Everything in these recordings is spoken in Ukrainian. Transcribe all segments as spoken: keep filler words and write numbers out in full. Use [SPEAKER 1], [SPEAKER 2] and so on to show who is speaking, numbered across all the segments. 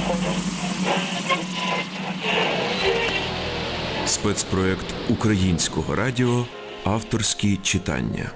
[SPEAKER 1] Спецпроект Українського радіо «Авторські читання».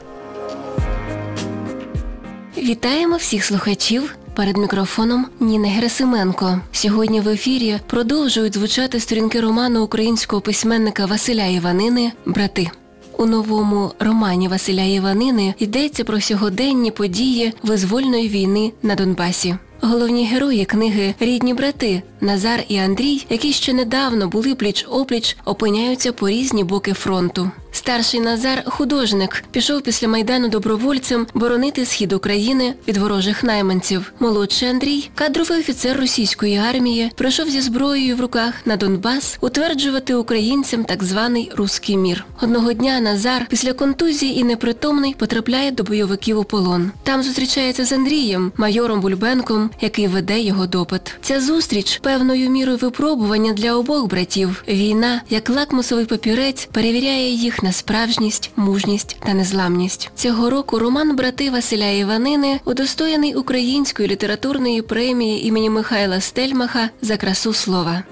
[SPEAKER 2] Вітаємо всіх слухачів. Перед мікрофоном Ніна Герасименко. Сьогодні в ефірі продовжують звучати сторінки роману українського письменника Василя Іванини «Брати». У новому романі Василя Іванини йдеться про сьогоденні події визвольної війни на Донбасі. Головні герої книги «Рідні брати» Назар і Андрій, які ще недавно були пліч-опліч, опиняються по різні боки фронту. Старший Назар – художник, пішов після Майдану добровольцем боронити схід України від ворожих найманців. Молодший Андрій – кадровий офіцер російської армії, прийшов зі зброєю в руках на Донбас утверджувати українцям так званий «Руський мір». Одного дня Назар після контузії і непритомний потрапляє до бойовиків у полон. Там зустрічається з Андрієм, майором Бульбенком, який веде його допит. Ця зустріч – певною мірою випробування для обох братів. Війна, як лакмусовий папірець, перевіряє їх на справжність, мужність та незламність. Цього року роман «Брати» Василя Іванини удостоєний Української літературної премії імені Михайла Стельмаха за красу слова.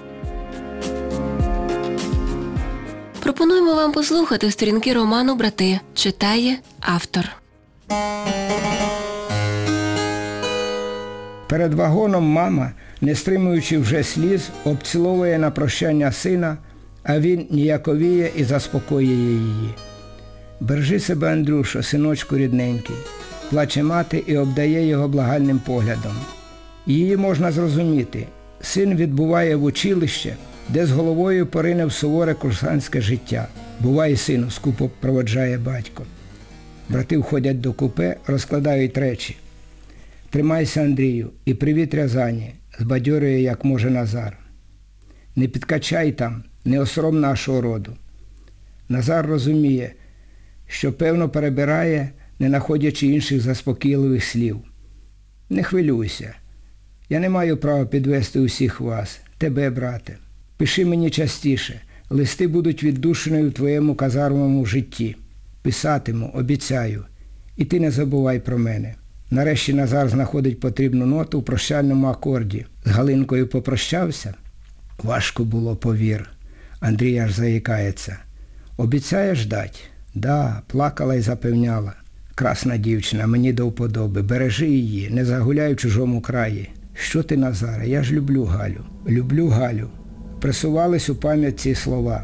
[SPEAKER 2] Пропонуємо вам послухати сторінки роману «Брати». Читає автор.
[SPEAKER 3] Перед вагоном мама, не стримуючи вже сліз, обціловує на прощання сина, а він ніяковіє і заспокоює її. «Бережи себе, Андрюшо, синочку рідненький», – плаче мати і обдає його благальним поглядом. Її можна зрозуміти. Син відбуває в училище, де з головою порине в суворе курсантське життя. «Бувай, сину», – скупо проводжає батько. Брати входять до купе, розкладають речі. «Тримайся, Андрію, і привіт Рязані», – збадьорює як може Назар. «Не підкачай там, не осором нашого роду». Назар розуміє, що певно перебирає, не знаходячи інших заспокійливих слів. «Не хвилюйся. Я не маю права підвести усіх вас, тебе, брате. Пиши мені частіше, листи будуть віддушиною в твоєму казармовому житті. Писатиму, обіцяю. І ти не забувай про мене». Нарешті Назар знаходить потрібну ноту в прощальному акорді. З Галинкою попрощався? Важко було, повір. Андрій аж заїкається. «Обіцяєш дать?» «Да», плакала і запевняла. «Красна дівчина, мені до вподоби. Бережи її, не загуляй в чужому краї». «Що ти, Назаре? Я ж люблю Галю». «Люблю Галю». Присувались у пам'ять ці слова.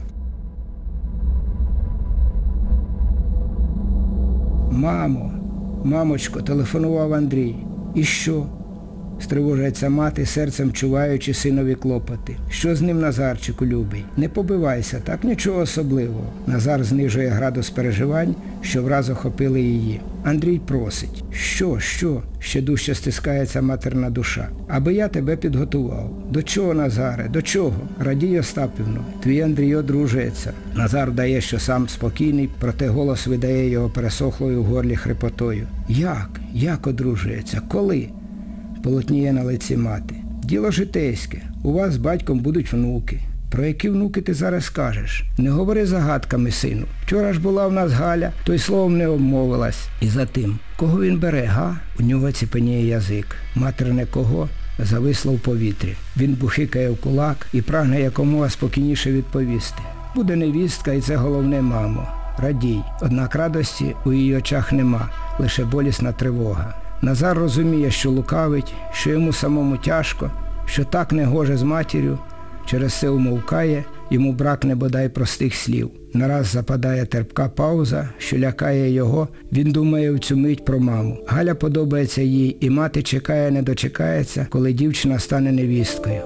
[SPEAKER 3] «Мамо, мамочко», – телефонував Андрій. «І що?» – стривожується мати, серцем чуваючи синові клопоти. «Що з ним, Назарчику, любий? Не побивайся, так нічого особливого». Назар знижує градус переживань, що враз охопили її. Андрій просить. «Що, що?» – ще дужче стискається матерна душа. «Аби я тебе підготував». «До чого, Назаре, до чого?» «Радій, Остапівно, твій Андрій одружується». Назар вдає, що сам спокійний, проте голос видає його пересохлою в горлі хрипотою. «Як? Як одружується? Коли?» Полотніє на лиці мати. «Діло житейське. У вас з батьком будуть внуки». «Про які внуки ти зараз скажеш? Не говори загадками, сину. Вчора ж була в нас Галя, то й словом не обмовилась». І за тим, кого він бере, га? У нього ціпеніє язик. Матерне кого зависло в повітрі. Він бухикає в кулак і прагне якомога спокійніше відповісти. «Буде невістка, і це головне, мамо. Радій». Однак радості у її очах нема, лише болісна тривога. Назар розуміє, що лукавить, що йому самому тяжко, що так не гоже з матір'ю, через це умовкає, йому бракне бодай простих слів. Нараз западає терпка пауза, що лякає його, він думає в цю мить про маму. Галя подобається їй, і мати чекає, не дочекається, коли дівчина стане невісткою.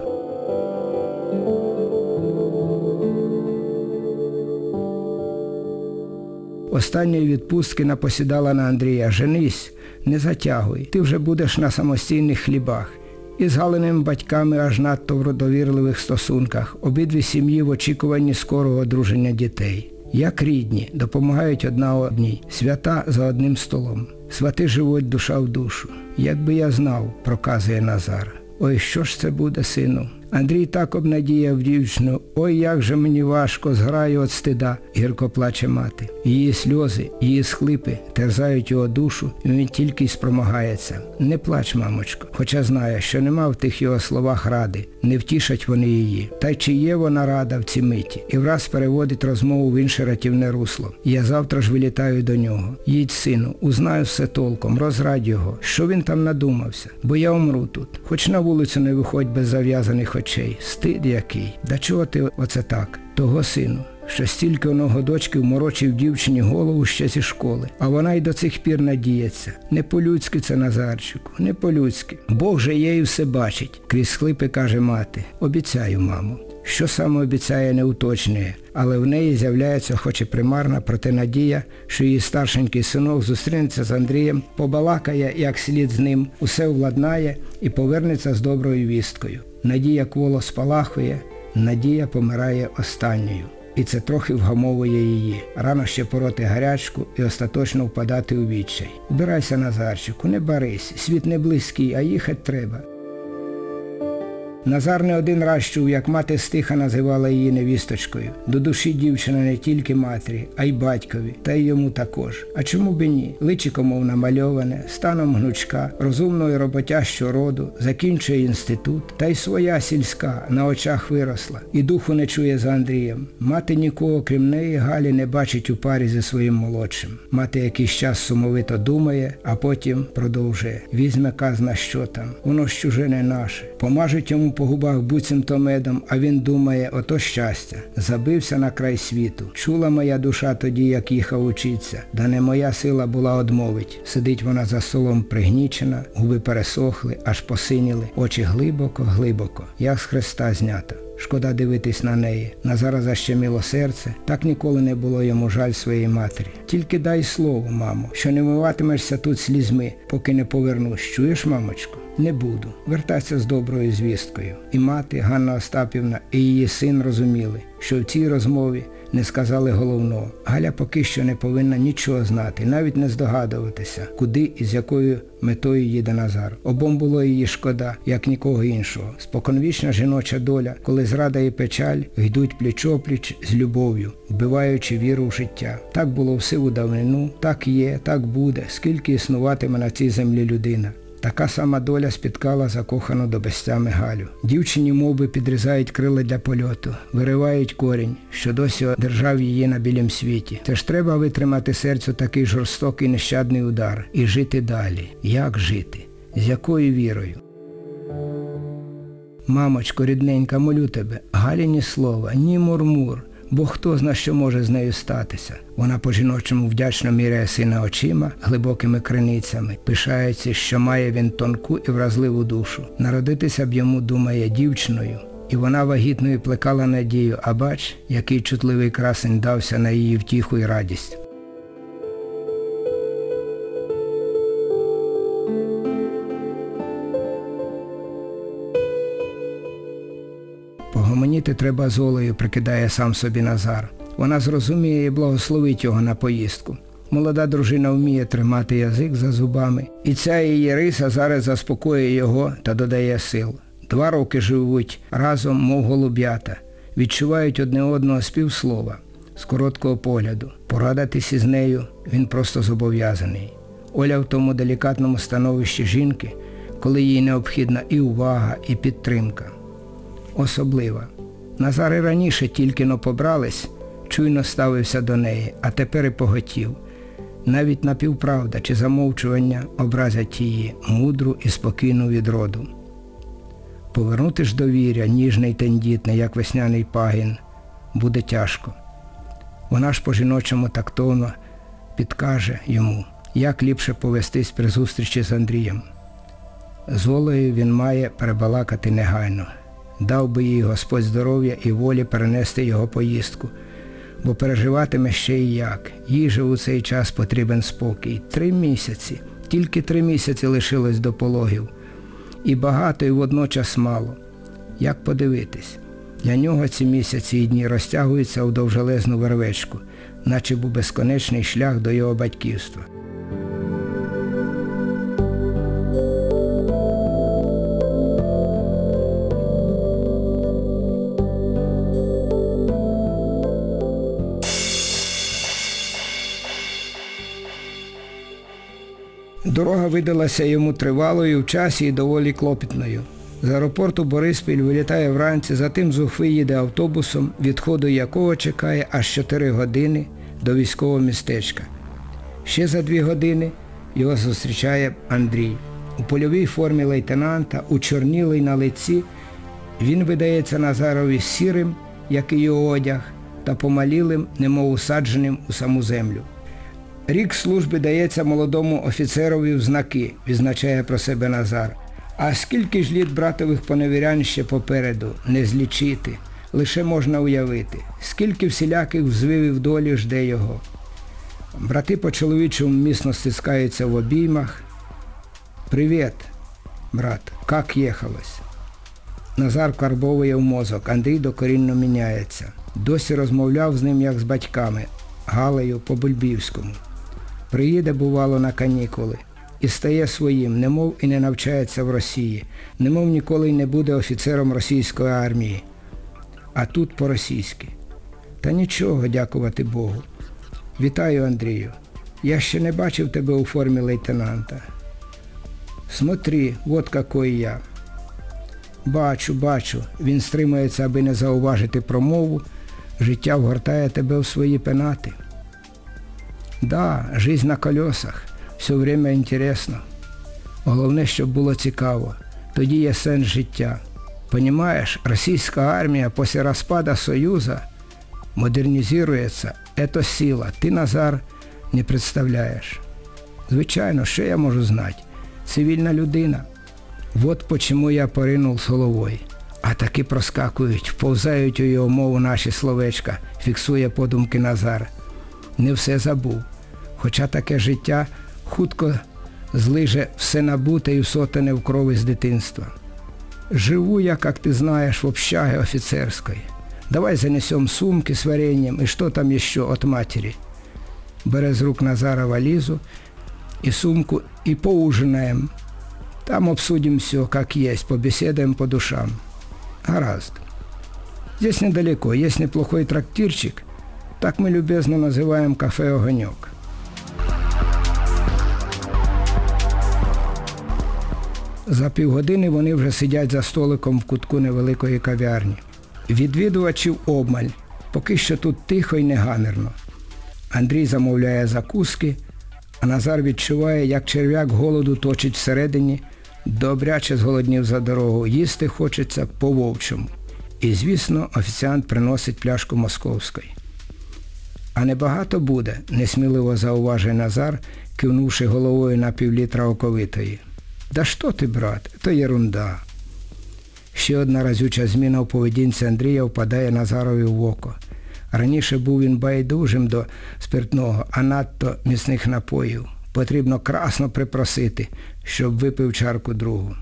[SPEAKER 3] Останньої відпустки напосідала на Андрія. «Женись, не затягуй, ти вже будеш на самостійних хлібах». І з Галиними батьками аж надто в довірливих стосунках. Обидві сім'ї в очікуванні скорого одруження дітей. Як рідні, допомагають одна одній, свята за одним столом. Свати живуть душа в душу. «Якби я знав», – проказує Назар. «Ой, що ж це буде, сину?» Андрій так обнадіяв дівчину. Ой, як же мені важко, зграю от стида, гірко плаче мати. Її сльози, її схлипи терзають його душу, і він тільки й спромагається. Не плач, мамочко, хоча знає, що нема в тих його словах ради, не втішать вони її. Та й чи є вона рада в ці миті? І враз переводить розмову в інше рятівне русло. Я завтра ж вилітаю до нього. Їдь, сину, узнаю все толком, розрадь його, що він там надумався, бо я умру тут. Хоч на вулицю не виходь без зав'язаних очей. Стид який. Да чого ти оце так? Того, сину, що стільки оного дочки вморочив дівчині голову ще зі школи, а вона й до цих пір надіється. Не по-людськи це, Назарчику, не по-людськи. Бог же є і все бачить, крізь схлипи каже мати. Обіцяю, мамо. Що саме обіцяє, не уточнює, але в неї з'являється хоч і примарна, проте надія, що її старшенький синок зустрінеться з Андрієм, побалакає як слід з ним, усе владнає і повернеться з доброю вісткою. Надія кволо спалахує, надія помирає останньою. І це трохи вгамовує її. Рано ще пороти гарячку і остаточно впадати у відчай. Убирайся, Назарчику, не барись, світ не близький, а їхати треба. Назар не один раз чув, як мати стиха називала її невісточкою. До душі дівчина не тільки матері, а й батькові, та й йому також. А чому б і ні? Личико мов намальоване, станом гнучка, розумного і роботящого роду, закінчує інститут, та й своя сільська на очах виросла. І духу не чує за Андрієм. Мати нікого, крім неї, Галі не бачить у парі зі своїм молодшим. Мати якийсь час сумовито думає, а потім продовжує. Візьме казна, що там. Воно ж чуже не наше. Помажуть йому по губах буцімто медом, а він думає, ото щастя. Забився на край світу. Чула моя душа тоді, як їхав учиться, да не моя сила була одмовить. Сидить вона за столом пригнічена, губи пересохли, аж посиніли, очі глибоко-глибоко, як з хреста знято. Шкода дивитись на неї. Назара защеміло серце. Так ніколи не було йому жаль своєї матері. Тільки дай слово, мамо, що не вмиватимешся тут слізьми, поки не повернусь. Чуєш, мамочко? Не буду. Вертайся з доброю звісткою. І мати, Ганна Остапівна, і її син розуміли, що в цій розмові не сказали головного. Галя поки що не повинна нічого знати, навіть не здогадуватися, куди і з якою метою їде Назар. Обом було її шкода, як нікого іншого. Споконвічна жіноча доля, коли зрада і печаль йдуть пліч-опліч з любов'ю, вбиваючи віру в життя. Так було в сиву давнину, так є, так буде, скільки існуватиме на цій землі людина. Така сама доля спіткала закохану до безтями Галю. Дівчині мовби підрізають крила для польоту, виривають корінь, що досі одержав її на білім світі. Теж треба витримати серцю такий жорстокий нещадний удар і жити далі. Як жити? З якою вірою? Мамочко, рідненька, молю тебе, Галі ні слова, ні мурмур. Бо хто зна, що може з нею статися. Вона по-жіночому вдячно міряє сина очима, глибокими криницями, пишається, що має він тонку і вразливу душу. Народитися б йому, думає, дівчиною. І вона вагітною плекала надію, а бач, який чутливий красень дався на її втіху і радість. Погомоніти треба з Олею, прикидає сам собі Назар. Вона зрозуміє і благословить його на поїздку. Молода дружина вміє тримати язик за зубами. І ця її риса зараз заспокоює його та додає сил. Два роки живуть разом, мов голуб'ята. Відчувають одне одного з півслова, з короткого погляду. Порадитись із нею він просто зобов'язаний. Оля в тому делікатному становищі жінки, коли їй необхідна і увага, і підтримка. Особлива. Назар і раніше тільки-но побрались, чуйно ставився до неї, а тепер і поготів. Навіть напівправда чи замовчування образять її, мудру і спокійну від роду. Повернути ж довір'я, ніжне й тендітне, як весняний пагін, буде тяжко. Вона ж по-жіночому тактовно підкаже йому, як ліпше повестись при зустрічі з Андрієм. З Олею він має перебалакати негайно. Дав би їй Господь здоров'я і волі перенести його поїздку, бо переживатиме ще і як. Їй же у цей час потрібен спокій. Три місяці, тільки три місяці лишилось до пологів. І багато, і водночас мало. Як подивитись? Для нього ці місяці і дні розтягуються у довжелезну вервечку, наче був безконечний шлях до його батьківства. Дорога видалася йому тривалою в часі і доволі клопітною. З аеропорту Бориспіль вилітає вранці, затим з Уфи їде автобусом, відходу якого чекає аж чотири години до військового містечка. Ще за дві години його зустрічає Андрій. У польовій формі лейтенанта, учорнілий на лиці, він видається Назарові сірим, як і його одяг, та помалілим, немов усадженим у саму землю. Рік служби дається молодому офіцерові в знаки, відзначає про себе Назар. А скільки ж літ братових поневірянь ще попереду, не злічити, лише можна уявити, скільки всіляких взвивів долі жде його. Брати по-чоловічому міцно стискаються в обіймах. «Привіт, брат, як їхалось?» Назар карбовує в мозок, Андрій докорінно міняється. Досі розмовляв з ним, як з батьками, Галею по-бульбівському. Приїде, бувало, на канікули і стає своїм, немов і не навчається в Росії, немов ніколи й не буде офіцером російської армії. А тут по-російськи. Та нічого, дякувати Богу. Вітаю, Андрію. Я ще не бачив тебе у формі лейтенанта. Смотри, вот какой я. Бачу, бачу. Він стримується, аби не зауважити промову. Життя вгортає тебе в свої пенати. Да, жизнь на колесах. Все время інтересно. Головне, щоб було цікаво. Тоді є сенс життя. Понимаешь, російська армія після розпаду Союзу модернізується. Це сила. Ти, Назар, не представляєш. Звичайно, що я можу знати? Цивільна людина. Вот почему я поринув з головою. А таки проскакують, вповзають у його мову наші словечка, фіксує подумки Назар. Не все забув. Хоча таке життя хутко злиже все набуте і всотане в крові з дитинства. Живу я, як ти знаєш, в общаге офіцерської. Давай занесем сумки з вареньем і що там ще от матері. Бере з рук Назара валізу і сумку і поужинаем. Там обсудим все, как есть, побеседуем по душам. Гаразд. Здесь недалеко, есть неплохой трактирчик, так мы любезно называем кафе «Огонек». За півгодини вони вже сидять за столиком в кутку невеликої кав'ярні. Відвідувачів обмаль, поки що тут тихо і негамірно. Андрій замовляє закуски, а Назар відчуває, як черв'як голоду точить всередині, добряче зголоднів за дорогу, їсти хочеться по-вовчому. І, звісно, офіціант приносить пляшку московської. А небагато буде, несміливо зауважує Назар, кивнувши головою на півлітра оковитої. Да що ти, брат, то єрунда. Ще одна разюча зміна в поведінці Андрія впадає Назарові в око. Раніше був він байдужим до спиртного, а надто міцних напоїв. Потрібно красно припросити, щоб випив чарку другу.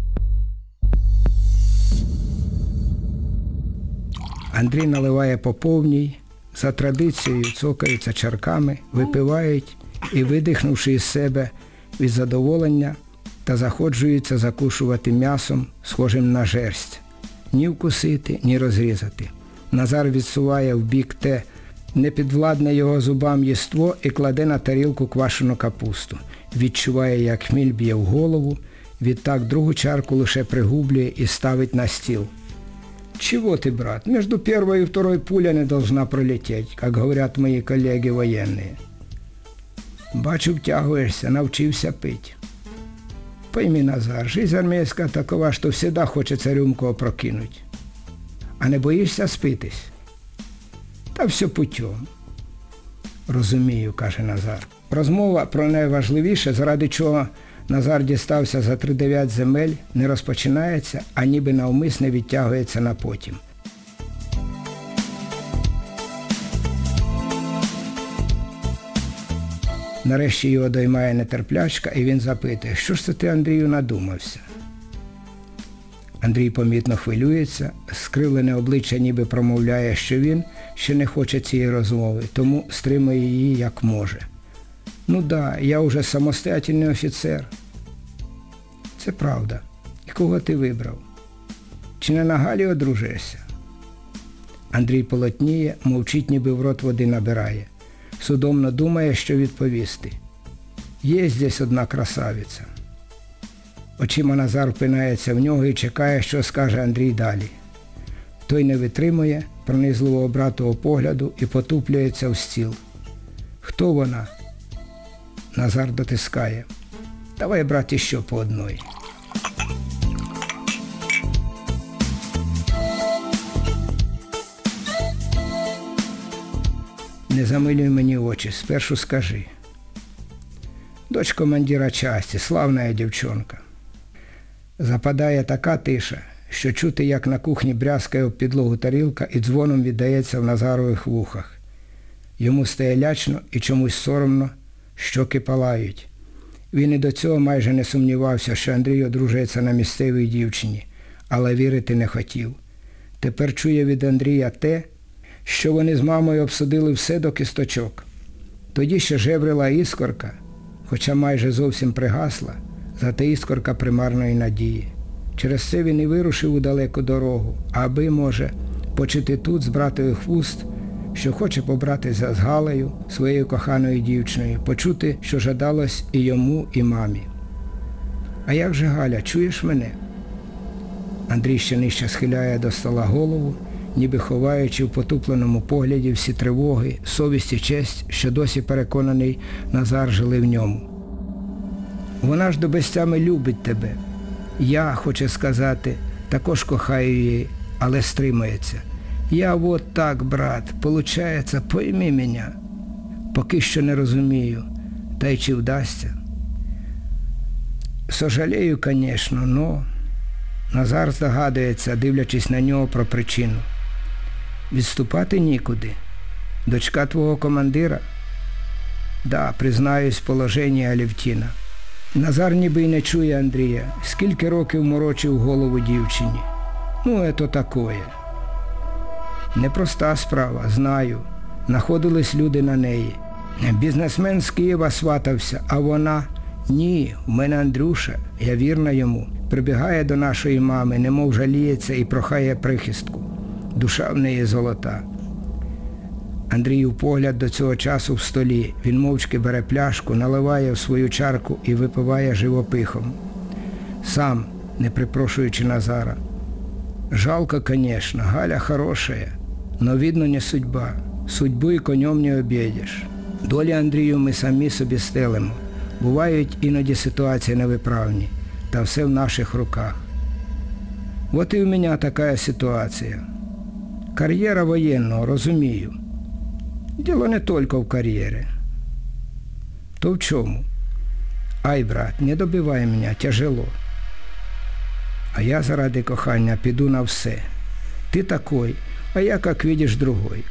[SPEAKER 3] Андрій наливає по повній, за традицією цокаються чарками, випивають і, видихнувши із себе від задоволення, та заходжуються закушувати м'ясом, схожим на жерсть. Ні вкусити, ні розрізати. Назар відсуває в бік те непідвладне його зубам єство і кладе на тарілку квашену капусту. Відчуває, як хміль б'є в голову, відтак другу чарку лише пригублює і ставить на стіл. «Чего ты, брат? Между первой и второй пуля не должна пролететь, как говорят мои коллеги военные». «Бачу, втягуєшся, навчився пить». «Пойми, Назар, жизнь армейская такова, что всегда хочется рюмку опрокинуть. А не боїшся спитись?» «Та все путем». «Розумію», каже Назар. Розмова про найважливіше, заради чого Назар дістався за тридев'ять земель, не розпочинається, а ніби навмисне відтягується на потім. Нарешті його доймає нетерплячка, і він запитує, що ж це ти, Андрію, надумався? Андрій помітно хвилюється, скривлене обличчя ніби промовляє, що він ще не хоче цієї розмови, тому стримує її як може. «Ну да, я уже самостоятельний офіцер». «Це правда. І кого ти вибрав? Чи не на Галі одружишся?» Андрій полотніє, мовчить, ніби в рот води набирає. Судомно думає, що відповісти. Є здесь одна красавиця. Очима Назар впинається в нього і чекає, що скаже Андрій далі. Той не витримує пронизливого братового погляду і потуплюється в стіл. Хто вона? Назар дотискає. Давай, брат, іще по одної. Не замилюй мені очі, спершу скажи. Дочь командира часті, славна дівчонка. Западає така тиша, що чути, як на кухні брязкає об підлогу тарілка і дзвоном віддається в Назарових вухах. Йому стає лячно і чомусь соромно, щоки палають. Він і до цього майже не сумнівався, що Андрій одружується на місцевій дівчині, але вірити не хотів. Тепер чує від Андрія те, що вони з мамою обсудили все до кісточок. Тоді ще жеврила іскорка, хоча майже зовсім пригасла, зате іскорка примарної надії. Через це він і вирушив у далеку дорогу, аби, може, почути тут з братових вуст, що хоче побратися з Галею, своєю коханою дівчиною, почути, що жадалось і йому, і мамі. А як же, Галя, чуєш мене? Андрій ще нижче схиляє до стола голову, ніби ховаючи в потупленому погляді всі тривоги, совість і честь, що досі переконаний Назар жили в ньому. Вона ж до безтями любить тебе. Я, хоче сказати, також кохаю її, але стримається. Я вот так, брат, получається, пойми мене. Поки що не розумію, та й чи вдасться. Сожалею, конечно, но... Назар здогадується, дивлячись на нього, про причину. Відступати нікуди. Дочка твого командира? Да, признаюсь, положення Алевтіна. Назар ніби й не чує Андрія. Скільки років морочив голову дівчині. Ну, ето такое. Непроста справа, знаю. Находились люди на неї. Бізнесмен з Києва сватався, а вона... Ні, в мене Андрюша, я вірна йому. Прибігає до нашої мами, немов жаліється і прохає прихистку. Душа в неї золота. Андріїв погляд до цього часу в столі. Він мовчки бере пляшку, наливає в свою чарку і випиває живопихом. Сам, не припрошуючи Назара. Жалко, конечно, Галя хорошая, но, видно, не судьба. Судьбу і конем не об'їдеш. Долі, Андрію, ми самі собі стелимо. Бувають іноді ситуації невиправні, та все в наших руках. От і у мене така ситуація. Кар'єра воєнного, розумію. Діло не тільки в кар'єрі. То в чому? Ай, брат, не добивай мене, тяжело. А я заради кохання піду на все. Ти такой, а я, як видиш, другой.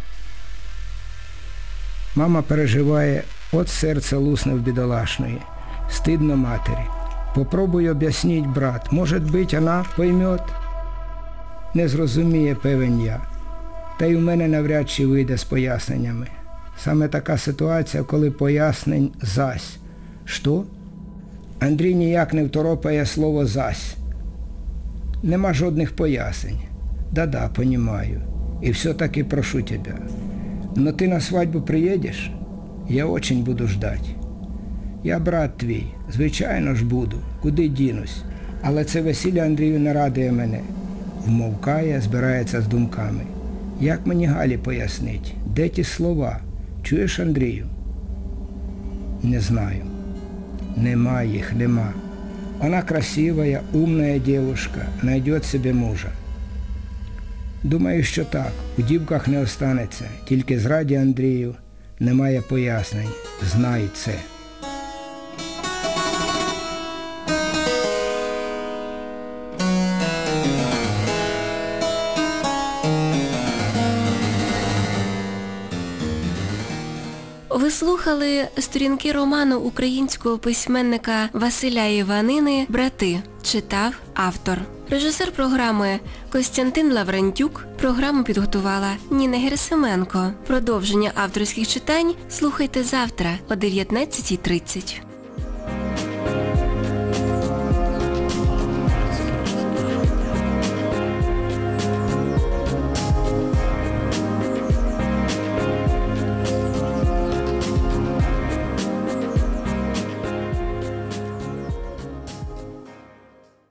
[SPEAKER 3] Мама переживає, от серце лусне в бідолашної. Стидно матері. Попробуй об'ясніть, брат. Може бути, вона поймет? Не зрозуміє, певен я. Та й у мене навряд чи вийде з поясненнями. Саме така ситуація, коли пояснень зась. Що? Андрій ніяк не второпає слово зась. Нема жодних пояснень. Да-да, понімаю. І все-таки прошу тебе. Но ты на свадьбу приедешь? Я очень буду ждать. Я брат твій, звичайно ж буду, куди дінусь. Але це весілля, Андрію, не радує мене. Вмовкає, збирається з думками. Як мені Галі пояснить? Де ті слова? Чуєш, Андрію? Не знаю. Нема їх, нема. Вона красивая, умная девушка, найдет себе мужа. Думаю, що так, у дівках не останеться, тільки зраді Андрію немає пояснень. Знай це.
[SPEAKER 2] Ви слухали сторінки роману українського письменника Василя Іванини «Брати». Читав автор. Режисер програми Костянтин Лаврентюк. Програму підготувала Ніна Герасименко. Продовження авторських читань слухайте завтра о дев'ятнадцятій тридцять.